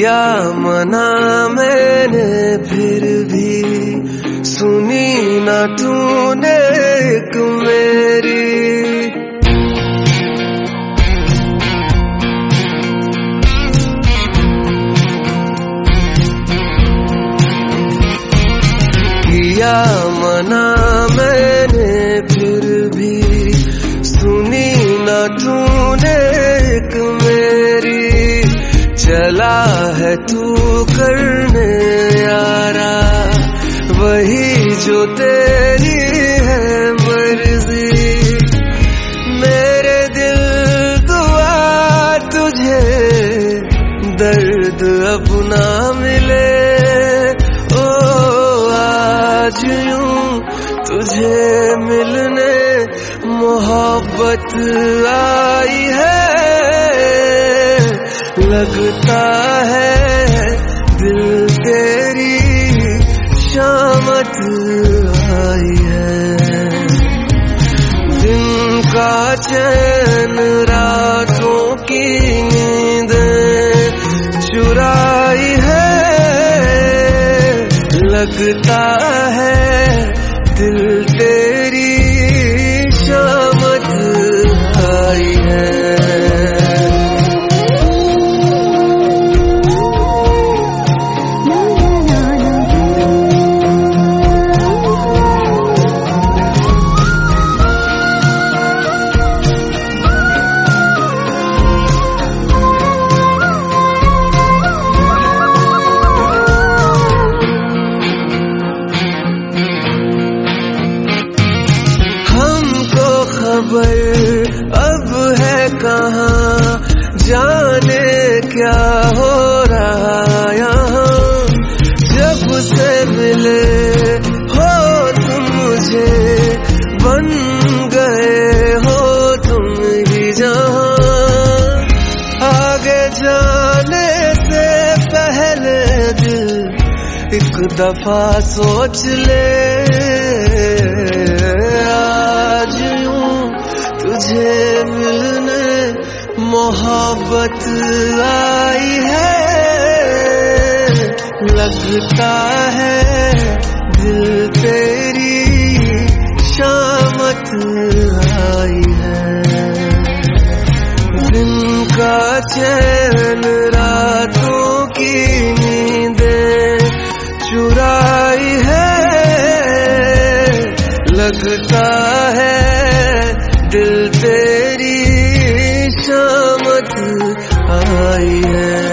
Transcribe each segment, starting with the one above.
किया मना मैंने फिर भी सुनी ना तूने एक मेरी। किया मना मैंने फिर भी सुनी ना तूने एक मेरी। चला है तू करने यारा वही जो तेरी है मर्जी। मेरे दिल दुआ तुझे दर्द अब ना मिले। ओ आज यूं तुझे मिलने मोहब्बत आई है। लगता है दिल तेरी शामत आई है। दिन का चैन रातों की नींद चुराई है। लगता है दिल तेरी शामत आई है। खबर अब है कहाँ जाने क्या हो रहा यहाँ। जब से मिले हो तुम मुझे बन गए हो तुम ही जहाँ। आगे जाने से पहले दिल एक दफा सोच ले। आज तुझे मिलने मोहब्बत आई है। लगता है दिल तेरी शामत आई है। दिन का चैन रातों की नींदें चुराई है। लगता है दिल तेरी शामत आई है।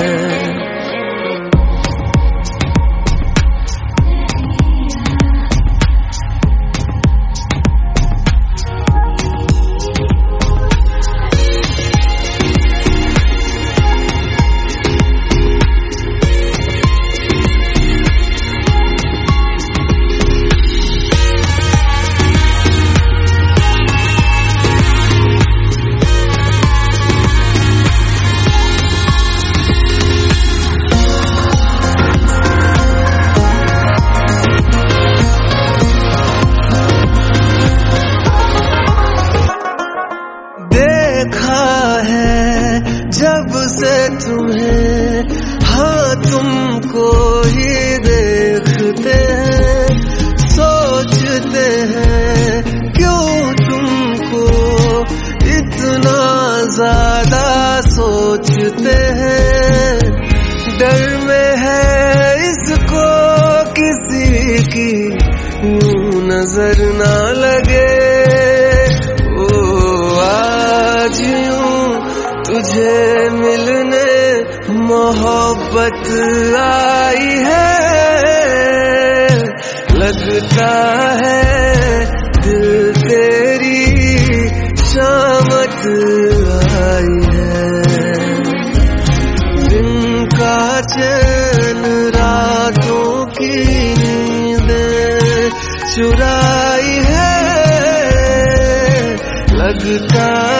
जब से तुम्हें हाँ तुमको ही देखते हैं। सोचते हैं क्यों तुमको इतना ज्यादा सोचते हैं। डर में है इसको किसी की यूं नजर ना लगे। ओ आज यूं तुझे मिलने मोहब्बत आई है। लगता है दिल तेरी शामत आई है। दिन का चैन रातों की नींदें चुराई है। लगता